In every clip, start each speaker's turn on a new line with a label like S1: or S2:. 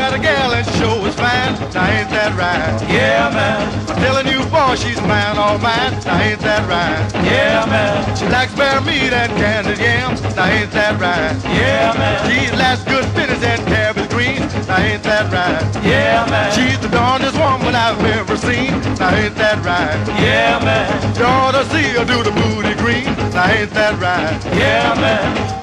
S1: met a gal and sure was fine. Now ain't that right?
S2: Yeah, man.
S1: I'm telling you, boy, she's mine, all mine. Now ain't that right?
S2: Yeah, man.
S1: She likes bear meat and candied yams. Now ain't that right?
S2: Yeah, man.
S1: She likes good spinach and cabbage green. Now ain't that right?
S2: Yeah, man.
S1: She's the darndest woman I've ever seen. Now ain't that right?
S2: Yeah, man.
S1: You ought to see her do the booty green. Now ain't that right?
S2: Yeah, man.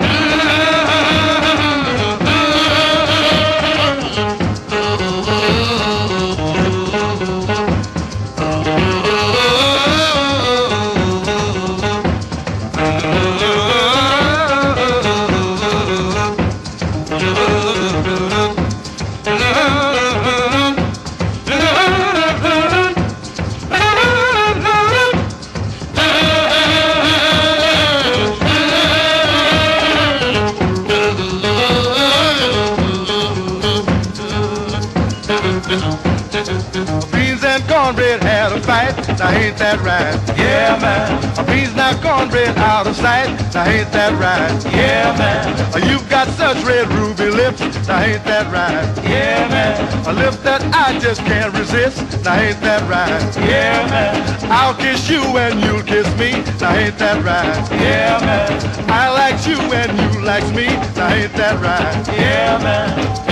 S1: Beans and cornbread had a fight, now ain't that right?
S2: Yeah, man.
S1: Beans now cornbread out of sight, now ain't that right?
S2: Yeah, man.
S1: You've got such red ruby lips, now ain't that right?
S2: Yeah, man.
S1: A lip that I just can't resist, now ain't that right?
S2: Yeah, man.
S1: I'll kiss you and you'll kiss me, now ain't that right?
S2: Yeah, man.
S1: I like you and you like me, now ain't that right?
S2: Yeah, man.